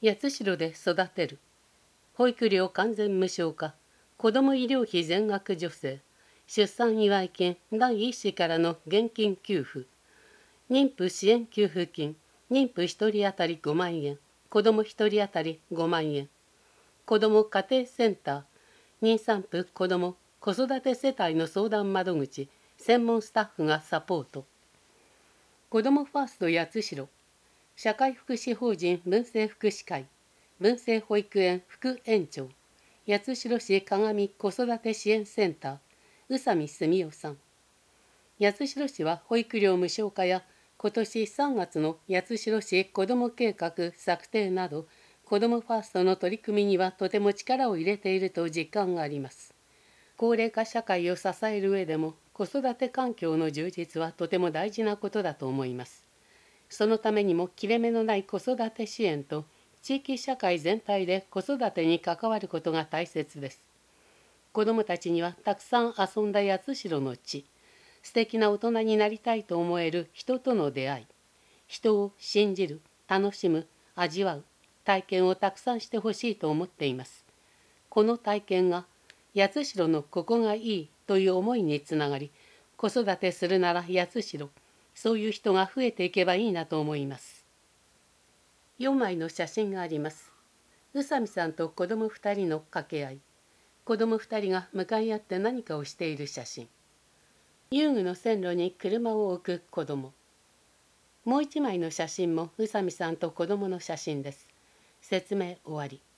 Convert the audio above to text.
八代で育てる。保育料完全無償化。子ども医療費全額助成。出産祝い金第一子からの現金給付。妊婦支援給付金。妊婦1人当たり5万円。子ども1人当たり5万円。子ども家庭センター。妊産婦子ども子育て世帯の相談窓口。専門スタッフがサポート。子どもファースト八代。社会福祉法人文政福祉会。文政保育園副園長。八代市鏡子育て支援センター。宇佐美澄夫さん。八代市は保育料無償化や今年3月の八代市子ども計画策定など、子どもファーストの取り組みにはとても力を入れていると実感があります。高齢化社会を支える上でも、子育て環境の充実はとても大事なことだと思います。そのためにも切れ目のない子育て支援と、地域社会全体で子育てに関わることが大切です。子どもたちにはたくさん遊んだ八代の地、素敵な大人になりたいと思える人との出会い、人を信じる、楽しむ、味わう体験をたくさんしてほしいと思っています。この体験が八代のここがいいという思いにつながり、子育てするなら八代、そういう人が増えていけばいいなと思います。4枚の写真があります。宇佐美さんと子供2人の掛け合い。子供2人が向かい合って何かをしている写真。遊具の線路に車を置く子供。もう1枚の写真も宇佐美さんと子供の写真です。説明終わり。